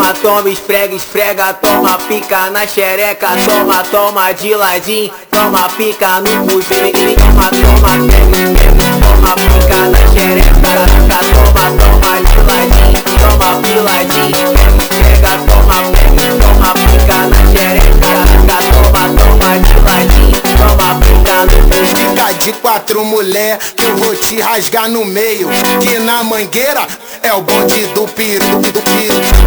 toma, toma, esfrega, esfrega, toma pica na xereca, toma, toma de ladinho, toma pica no pulsinho, toma, toma, pega, esfrega, toma pica na xereca, toma, toma de ladinho, toma piladinho, pega, toma, pica na xereca, toma, toma de ladinho, toma pica no pulsinho. Fica de quatro mulher que eu vou te rasgar no meio, que na mangueira é o bonde do piru, do piru.